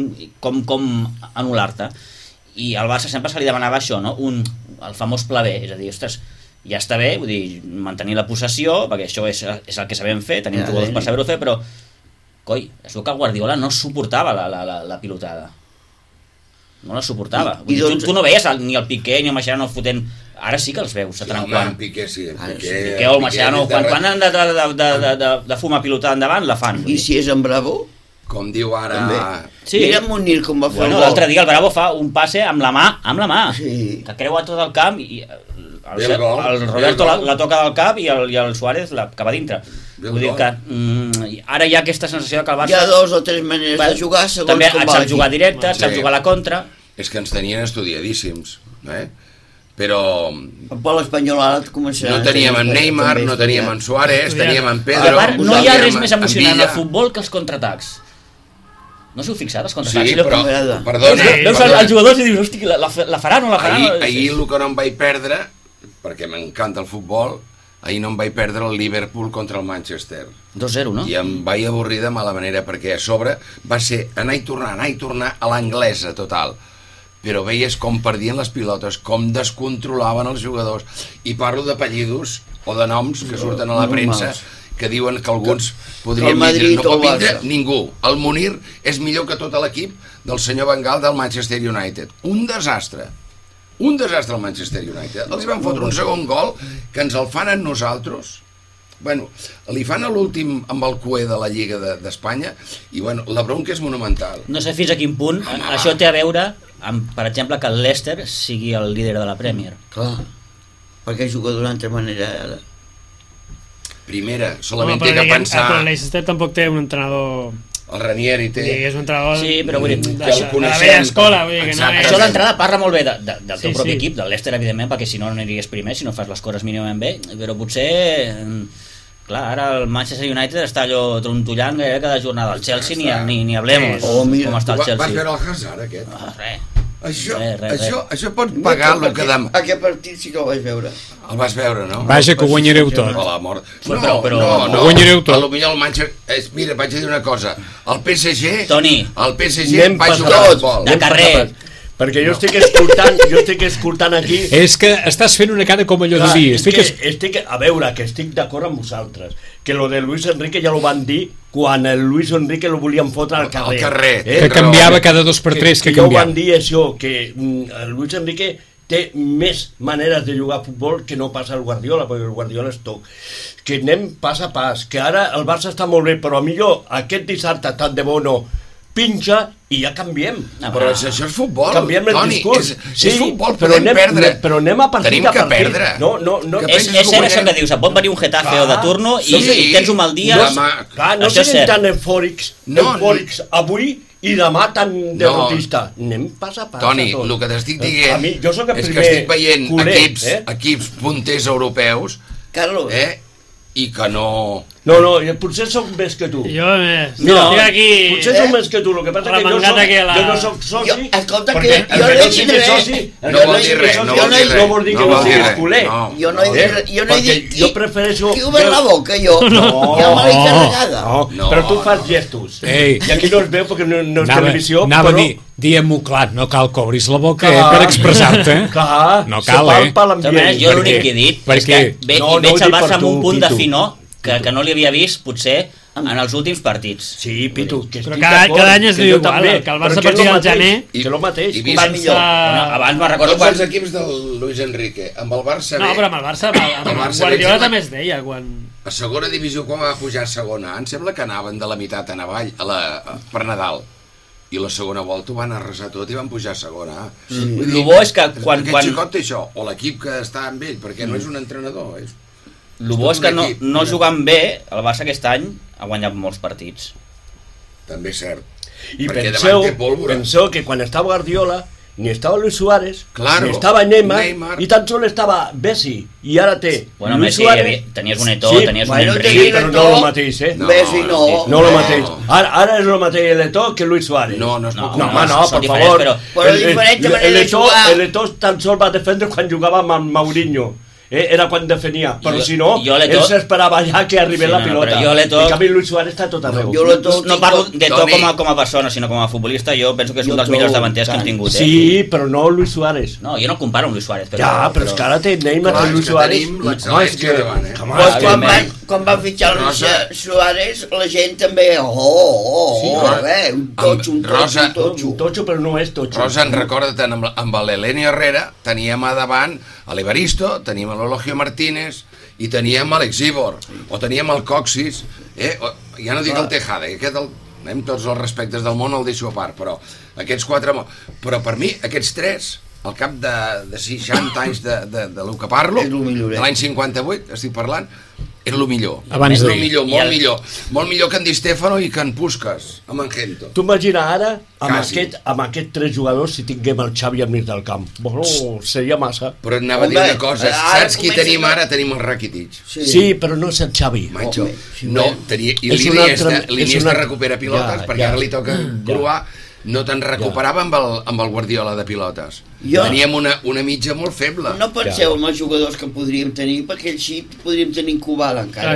S5: com anul·lar-te. I al Barça sempre se li demanava això, no? El famós pla B, és a dir, ostres, ja està bé, vull dir, mantenir la possessió, perquè això és el que sabem fer, tenim jugadors per saber-ho fer, però, coi, és que el Guardiola no suportava la pilotada. No la suportava. Tu no veies ni el Piqué ni el Mascherano fotent... Ara sí que els veus, de tant en quant.
S6: Piqué sí.
S5: Piqué o el Mascherano, quan han de fumar pilotada endavant, la fan.
S3: I si és en Bravo?
S6: Com diu ara...
S3: Sí. Mira Munir com va fer el gol.
S5: L'altre dia el Bravo fa un passe amb la mà, que creua tot el camp i el Roberto la toca del cap i el Suárez la cap a dintre. Vull dir que ara hi ha aquesta sensació que el Barça...
S3: Hi ha 2 o 3 maneres de jugar segons
S5: també
S3: com
S5: sap jugar directe, sap jugar a la contra.
S6: És que ens tenien estudiadíssims, però...
S3: El Pol Espanyol ara començarà...
S6: No teníem en Neymar, no teníem en Suárez, teníem en Pedro...
S5: A part, no hi ha res més emocionant al futbol que els contraatacs. No s'heu fixat, els contraatacs?
S6: Sí, però, perdona...
S5: Veus els jugadors i dius, hosti, la farà o no la farà?
S6: Ahir el que no em vaig perdre, perquè m'encanta el futbol, ahir no em vaig perdre el Liverpool contra el Manchester.
S5: 2-0, no?
S6: I em vaig avorrir de mala manera, perquè a sobre va ser anar i tornar a l'anglesa total. Però veies com perdien les pilotes, com descontrolaven els jugadors. I parlo d'apellidos o de noms que surten a la premsa, que diuen que alguns podrien vindre. No pot vindre ningú. El Munir és millor que tot l'equip del senyor Bengal del Manchester United. Un desastre al Manchester United. Els van fotre un segon gol que ens el fan a nosaltres. Bueno, li fan a l'últim amb el cué de la Lliga d'Espanya i bueno, la bronca és monumental.
S5: No sé fins a quin punt això té a veure amb, per exemple, que el Leicester sigui el líder de la Premier.
S3: Clar, perquè juga d'una altra manera ara.
S6: Primera, solament té que pensar...
S4: Però el Leicester tampoc té un entrenador...
S6: El Ranieri té...
S4: Sí, és un entrenador...
S5: Sí, però vull dir...
S4: De la vella escola, vull dir que no és...
S5: Això d'entrada parla molt bé del teu propi equip, del Leicester, evidentment, perquè si no aniries primer, si no fas les coses mínimament bé, però potser... Clar, ara el Manchester United està allò trontollant gairebé cada jornada. El Chelsea ni hablemos com està el Chelsea.
S6: Vas veure el Hazard aquest?
S5: Res.
S6: Això pot pagar el que demà...
S3: Aquest partit sí que el vaig veure.
S6: El vas veure, no?
S2: Vaja, que ho guanyareu tot.
S6: No,
S2: ho guanyareu tot.
S6: Potser el Manchester... Mira, vaig a dir una cosa. El PSG...
S5: Toni.
S6: El PSG va jugar a futbol.
S5: De carrer.
S7: Perquè jo estic escoltant aquí...
S2: És que estàs fent una cara com allò de dir...
S7: A veure, que estic d'acord amb vosaltres, que lo de Luis Enrique ja lo van dir quan el Luis Enrique lo volien fotre al carrer.
S2: Que canviava cada 2 per 3, que canviava.
S7: Ja ho van dir això, que el Luis Enrique té més maneres de jugar a futbol que no passa el Guardiola, perquè el Guardiola és tot. Que anem pas a pas, que ara el Barça està molt bé, però millor aquest dissabte tant de Bono pinxa i ja canviem.
S6: Però això és futbol,
S7: canviem el discurs.
S6: És futbol, podem perdre.
S7: Però anem a partit a partit.
S6: Tenim que perdre.
S5: És cert això que dius, et pot venir un Getafe o de turno i tens un mal dia.
S7: No siguin tan eufòrics avui i demà tan derrotista. Anem pas a pas.
S6: Toni, el que t'estic dient és que estic veient equips punters europeus i que no
S7: No, potser sóc més que tu.
S4: Jo més.
S7: No,
S4: Estic aquí...
S7: potser sóc més que tu, el que passa que jo no soc soci...
S3: Escolta,
S7: perquè
S3: que jo no he dit res.
S6: No vol dir res, no vol dir res.
S7: No vol dir que no siguis culer.
S3: Jo no he dit...
S7: Jo prefereixo...
S3: Qui obert la boca, jo? Ja me l'he carregada.
S7: No, però tu fas gestos.
S2: Ei.
S7: I aquí no es veu perquè no és televisió,
S2: Anava a
S7: però...
S2: dir, diguem-ho clar, no cal que obris la boca per expressar-te.
S7: Clar,
S2: no cal,
S5: Jo l'únic que he dit és que veig el Barça amb un punt de finor que no li havia vist, potser, en els últims partits.
S7: Sí, Pitu, que
S4: però cada any es diu igual, que el Barça a partir del gener...
S7: Que el mateix.
S3: Va millor.
S5: Abans me'n recordo
S6: Tots els equips del Luis Enrique, amb el Barça
S4: No, però amb el Barça, amb Guardiola també es deia, quan...
S6: A segona divisió, quan va pujar a segona, em sembla que anaven de la meitat en avall, per Nadal. I la segona volta ho van arrasar tot i van pujar a segona.
S5: El bo és que quan...
S6: Aquest xicot té això, o l'equip que està amb ell, perquè no és un entrenador,
S5: El bo és que no jugant bé, el Barça aquest any ha guanyat molts partits.
S6: També és cert.
S7: I
S6: penseu
S7: que quan estava Guardiola ni estava Luis Suárez,
S6: claro,
S7: ni estava Neymar, i tan sol estava Messi, i ara té
S5: bueno,
S7: Luis
S5: Messi,
S7: Suárez...
S5: tenies un Eto'o, tenies un Henry...
S7: Sí, però no el mateix,
S3: Messi no.
S7: No el mateix. Ara és el mateix l'Eto'o que Luis Suárez.
S6: No es pot
S7: comparar. No, per favor.
S3: Però diferent manera de jugar.
S7: L'Eto'o tan sol va defendre quan jugava amb Mourinho. Era quan defenia, però si no, ell s'esperava ja que arribés la pilota. En canvi, Luis Suárez està tot arreu.
S5: No parlo d'Eto'o com a persona, sinó com a futbolista. Jo penso que és un dels millors davanters que hem tingut.
S7: Sí, però no Luis Suárez.
S5: No, jo no comparo amb Luis Suárez.
S7: Ja, però és que ara té Neymar i Luis Suárez.
S3: Quan van fitxar Suárez, la gent també... Un
S7: totxo, però no és totxo.
S6: Rosa, recorda-te'n, amb l'Elenio Herrera teníem a davant a l'Evaristo, teníem a l'Elogio Martínez i teníem a l'Alex Ibor, o teníem el Coxis, ja no dic el Tejada, anem tots els respectes del món, el deixo a part, però aquests quatre... Però per mi, aquests tres, al cap de 60 anys de lo que parlo, de l'any 58, estic parlant, era el millor.
S2: Abans
S6: de molt millor que en Di Stefano i que en Puskas, amb en Gento.
S7: Tu imagina ara, amb aquests tres jugadors, si tinguem el Xavi al mig del camp. Bueno, seria massa.
S6: Però et anava a dir una cosa, saps qui tenim ara? Tenim el Rakitic.
S7: Sí, però no és el Xavi.
S6: No, i l'Iniesta recupera pilotes, perquè ara li toca gruar. No te'n recuperava amb el Guardiola de pilotes. Teníem una mitja molt feble.
S3: No penseu en els jugadors que podríem tenir, perquè així podríem tenir Kubala encara.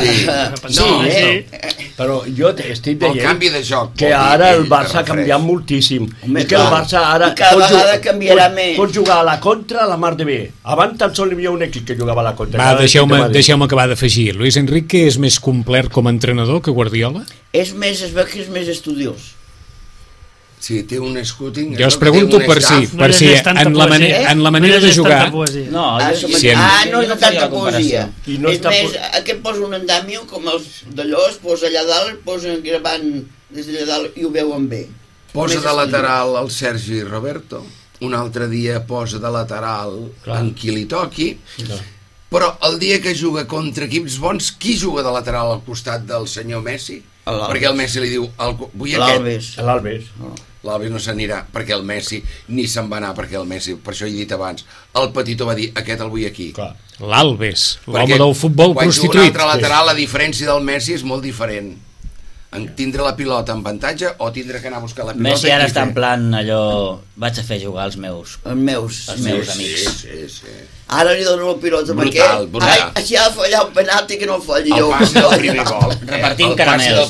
S7: Però jo estic
S6: veient el canvi de joc
S7: que ara el Barça ha canviat moltíssim. I que el Barça ara pot jugar a la contra a la mar de bé. Abans tan sol hi havia un equip que jugava a la contra.
S2: Deixeu-me acabar d'afegir. Luis Enrique és més complet com a entrenador que Guardiola?
S3: Es veu que és més estudiós.
S6: Sí, té un scouting...
S2: Jo us pregunto per si en la manera de jugar...
S3: No tanta poesia. És més, aquest posa un andamio com els d'allò, es posa allà dalt, es posa gravant des d'allà dalt i ho veuen bé.
S6: Posa de lateral el Sergi Roberto, un altre dia posa de lateral en qui li toqui, però el dia que juga contra equips bons, qui juga de lateral al costat del senyor Messi? Perquè el Messi li diu
S3: l'Alves
S6: l'Alves no s'anirà perquè el Messi ni se'n va anar, perquè el Messi, per això he dit abans, el Petitó va dir aquest el vull aquí.
S2: L'Alves, l'home del futbol prostituït.
S6: Quan juga un altre lateral, la diferència del Messi és molt diferent. Tindre la pilota en avantatge o tindre que anar a buscar la pilota.
S5: Messi ara està en plan allò, vaig a fer jugar els meus amics.
S6: Sí.
S3: Ara li dono la pilota amb aquest. Així ha de fallar un penalti que no falli jo.
S6: El passi del primer gol.
S5: Repartint caramels,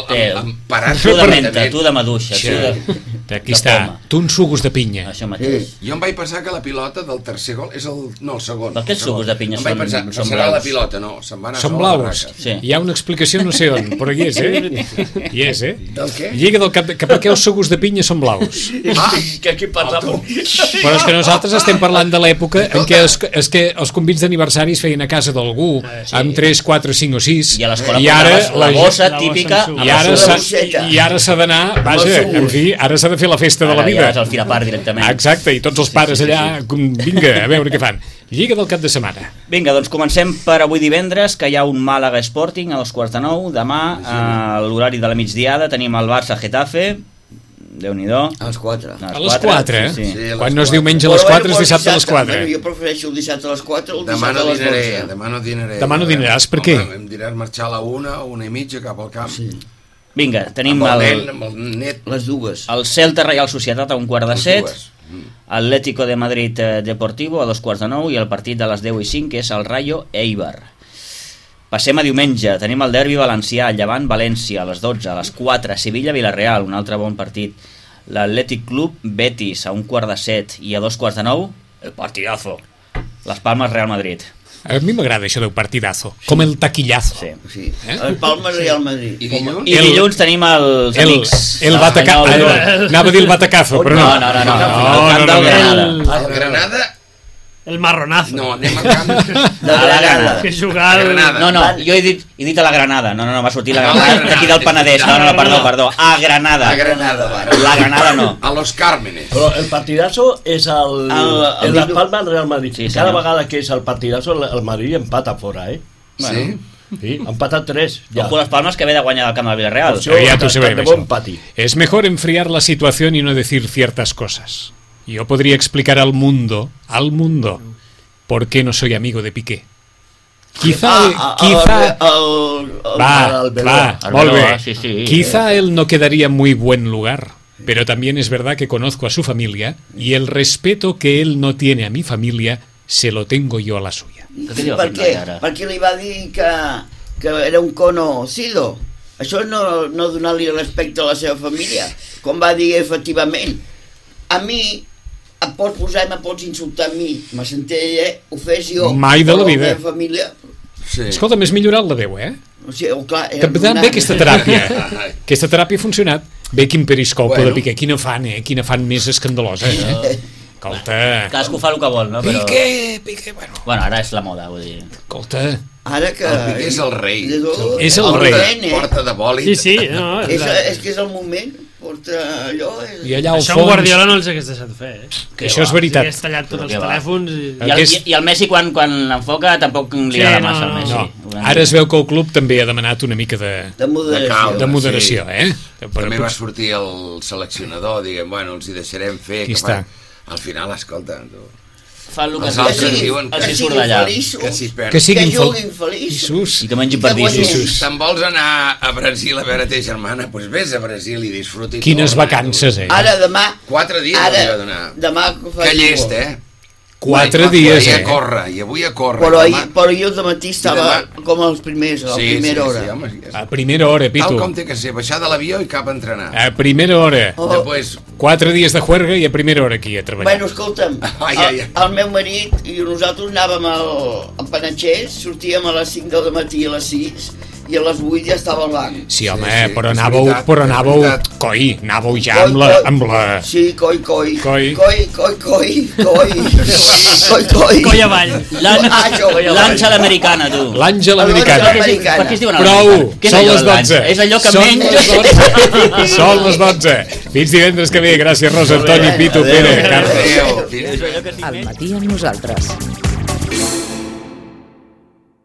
S5: tu de maduixa.
S2: Aquí està, tu uns sucos de pinya.
S5: Això mateix.
S6: Jo em vaig pensar que la pilota del tercer gol és el segon.
S5: Per què els sucos de pinya són blaus?
S6: Serà la pilota, no, se'n va anar
S2: són blaus. Hi ha una explicació no sé on, però hi és, Hi és,
S6: Del què?
S2: Lliga del cap, que per què els sucos de pinya són blaus?
S7: Que aquí passava.
S2: Però és que nosaltres estem parlant de l'època en què els convits d'aniversaris feien a casa d'algú amb 3, 4, 5 o 6
S5: i ara la bossa típica
S2: i ara s'ha d'anar, vaja, en fi, ara s'ha de fer la festa de la vida.
S5: Ara ja és el fil a part directament.
S2: Exacte, i tots els pares allà, vinga, a veure què fan. Lliga del cap de setmana.
S5: Vinga, doncs comencem per avui divendres, que hi ha un Màlaga Sporting a 8:45. Demà, a l'horari de la migdiada, tenim el Barça Getafe. Déu-n'hi-do.
S3: A les 4.
S2: A les 4, eh?
S5: Sí.
S6: Sí, a les
S2: Quan no es
S6: 4.
S2: diumenge a les 4 és dissabte a les 4.
S3: Bueno, jo prefereixo el dissabte a les 4 o el
S6: Demà
S3: dissabte
S6: no
S3: a les
S6: dinaré,
S3: 12.
S6: demà no dinaré.
S2: Demà no dinaràs, per què?
S6: Home, em diràs marxar a la 1:30 cap al camp.
S3: Sí,
S5: Vinga, tenim
S6: Amb el
S5: el,
S6: nen, amb el net.
S3: les dues.
S5: el Celta Reial Societat a 7:15,
S6: dues.
S5: Atlético de Madrid Deportivo a 8:45 i el partit de les 10:05 que és el Rayo Eibar. Passem a diumenge, tenim el derbi valencià, Llevant València a les 12, a les 4 Sevilla Villarreal, un altre bon partit. L'Atlètic Club Betis a 7:15 i a 2:15 el partidazo, Las Palmas Real Madrid.
S2: A mi m'agrada això del partidazo, com el taquillazo.
S5: Sí.
S3: Sí. El Palma Real Madrid.
S6: I dilluns?
S5: I dilluns tenim els amics
S2: El batacazo. Anava a dir el batacazo, però no.
S5: No.
S2: No,
S5: El camp del Granada.
S6: El Granada...
S4: El marronazo.
S6: No, anem al camp.
S5: A la Granada.
S4: Que jugar...
S6: Granada.
S5: No, jo he dit a la Granada. No, m'ha sortit la
S6: No,
S5: Granada.
S6: la Granada.
S5: D'aquí del Penedès. No, perdó. A Granada.
S6: A Granada, va.
S5: La Granada no.
S6: A Los Cármenes.
S7: Però el partidazo és el Las Palmas Real Madrid.
S5: Sí,
S7: Cada
S5: senyor.
S7: vegada que és el partidazo, el Madrid empata fora, eh?
S6: Sí?
S7: Sí, ha empatat 3. Ja.
S5: Ojo, Las Palmas que ve de guanyar el camp del Villarreal.
S7: Això,
S2: Ya tú se ve
S7: de
S2: eso.
S7: bon pati.
S2: Es mejor enfriar la situación y no decir ciertas cosas. Yo podría explicar al mundo, por qué no soy amigo de Piqué. Quizá molt bé.
S5: Sí.
S2: Quizá él no quedaría en muy buen lugar, pero también es verdad que conozco a su familia y el respeto que él no tiene a mi familia se lo tengo yo a la suya.
S3: Sí, per què? Perquè li va dir que era un conocido. Això no donar-li respecte a la seva família. Com va dir efectivament, a mi em pots posar i me pots insultar a mi, me sentia ofès jo.
S2: Mai de la
S3: però
S2: vida.
S3: La meva família...
S6: Sí.
S2: Escolta, m'has millorat la veu, eh?
S3: O sigui, clar,
S2: Que bé aquesta teràpia. Aquesta teràpia ha funcionat. Bé, quin periscopo de Piqué. Quina fan, Quina fan més escandalosa, Escolta...
S5: Cadascú fa el que vol, no? Però...
S2: Piqué, bueno.
S5: Bueno, ara és la moda, vull dir.
S2: Escolta...
S3: Ara que...
S6: El Piqué és el rei.
S2: És el rei.
S6: Porta de bòlit.
S4: Sí, no,
S3: És que és el moment, porta allò...
S2: I allà al
S4: això
S2: fons...
S4: Guardiola no els hagués deixat fer,
S2: Que això és veritat.
S4: Hagués tallat tots els
S5: Què va?
S4: telèfons
S5: I el Messi, quan l'enfoca, tampoc li agrada massa al Messi.
S2: No, ara es veu que el club també ha demanat una mica de
S3: moderació.
S2: de moderació,
S6: També va sortir el seleccionador, diguem, bueno, els hi deixarem fer.
S2: Aquí
S6: que
S2: està.
S6: Al final, escolta, tu,
S5: Fan el que
S6: els altres diuen
S5: els
S6: que
S5: hi surt d'allà.
S6: que s'hi perd.
S2: Que siguin
S3: juguin feliços.
S2: Jesús.
S5: I que mengin pardissos.
S6: Si te'n vols anar a Brasil a veure ta germana, doncs vés a Brasil i disfruti.
S2: Quines vacances,
S3: Ara, demà...
S6: 4 dies li va donar.
S3: Demà que faig...
S6: Que llest,
S2: 4 dies,
S6: I avui a córrer.
S3: Però jo de matí estava com els primers, a la primera hora.
S6: Sí, home,
S2: A primera hora, Pitu.
S6: tal com té que ser, baixar de l'avió i cap a entrenar.
S2: A primera hora.
S6: Després,
S2: 4 dies de juerga i a primera hora aquí a treballar.
S3: Bueno, escolta'm, el meu marit i nosaltres anàvem al Panatxers, sortíem a les 5 del matí a les 6 i a les 8 ja estava al banc.
S2: Sí, home,
S6: Sí,
S2: però
S6: és
S2: anàveu,
S6: veritat,
S2: però
S6: és
S2: anàveu,
S6: veritat.
S2: anàveu ja amb la...
S3: Sí, coi.
S2: Coi.
S4: Coll avall.
S5: L'Àngel americana, tu.
S2: L'Àngel americana.
S3: Americana.
S5: Per què es diuen
S2: Prou,
S5: Què és
S2: són
S5: allò
S2: les
S5: de l'Àngel?
S2: 12.
S5: És allò que
S2: Són
S5: menys...
S2: les 12. Són les 12. Fins divendres que ve. Gràcies, Rosa, Antoni, Pitu, Pere, Carles.
S6: adéu.
S1: Al matí amb nosaltres.